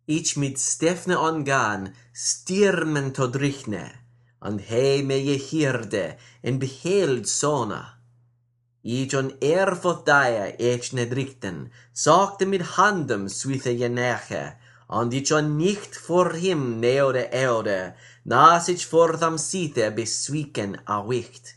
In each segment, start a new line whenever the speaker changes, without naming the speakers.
Ich mit Stefne ongan, styrmen tot richne, and hei me je hierde, en beheld sona. Ich on erfot daia ech nedrichten, sagte mit handem swithe je neche, and ich on nicht vor him neode eode, nas ich vor tham sithe beswiken a wicht.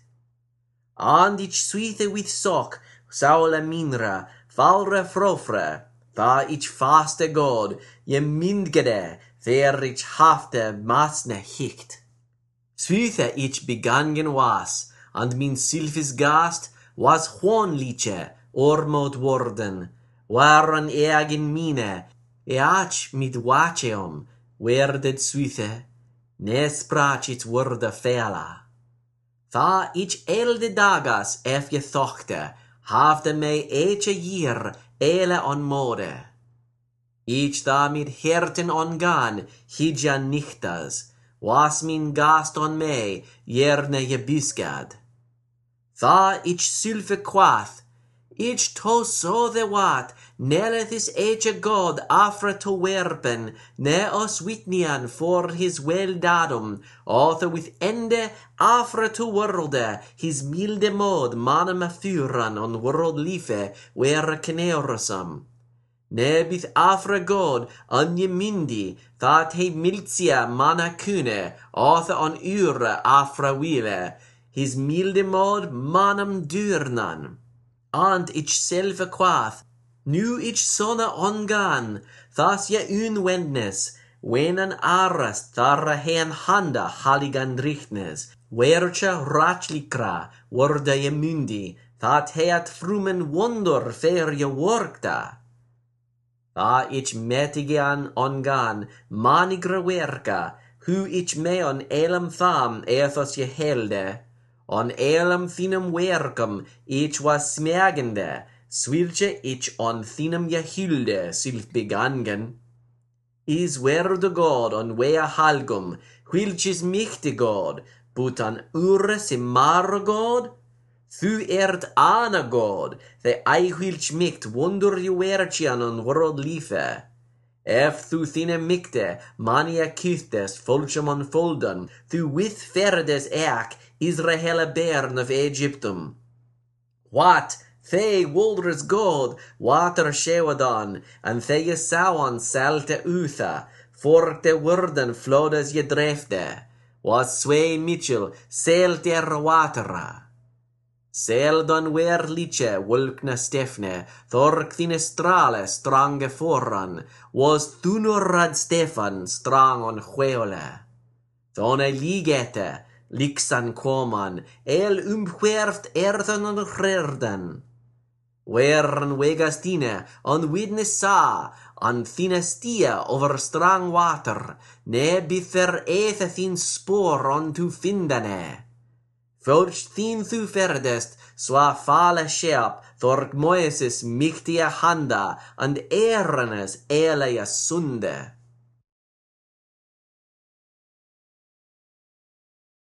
And ich swithe with sok, saule minra, valre frofre, tha ich faste god, je mindgede, der ich hafte masne hicht. Swithe ich begangen was, and min sylfis gast, was hoonliche ormod worden, waren egen mine, each mit wacheum, werdet swithe, ne sprachit worde fela. Tha ich elde dagas ef je thochte, hafte mei eche jier ele on mode. Ich da mit herten on gan, hidja nichtas, was min gast on mei, jerne je biskad. Tha ich sylfe quath, ich to so the wat, neleth is eche god afra to werpen, ne os witnian for his well dadum, author with ende afra to worlde, his milde mod manam afuran on world life, were kneorosum. Ne bith afra god, anje mindi, that he miltia mana kune, author on ure afra wile, his milde mod manam durnan. And ich selve quath, nu ich sona ongan, thas je unwendnes, wenan aras thara hen handa haligan richtnes, wercha rachlikra, worde je mundi, that heat frumen wonder fer je workta. Tha ich metigan ongan, manigra werka, hu ich meon elam tham ethos je helde, on elam thinum werkum ich was smagende, swilche ich on thinum je hilde sylf begangen. Is werde god on wea halgum, whilchis michte god, but an ure simar god? Thu ana god, the I whilch micht wonder je werchian on world life. Ef thu thine michte, mania kythtes fulchum on fulden, thu with ferdes eak, Israel bern of Egyptum. What? Thay woldres god, water shewadon, and thay sawan salte utha, forte worden flodes je drefte, was sway Mitchell, salte watera. Seldon wer liche wulkna Stefne, thork thine strale strange foran, was thunurad Stefan strang on huele. Thone ligete, lixan koman, el umhuerft erthen on hrerden. Wern wegastine, on widnes sa, an thine stia over strang water, ne bither ethe thin spoor on tu findane. Fulch thin thu ferdest, swa fale sheap, thork moesis michtia handa, and erenes eleia sunde.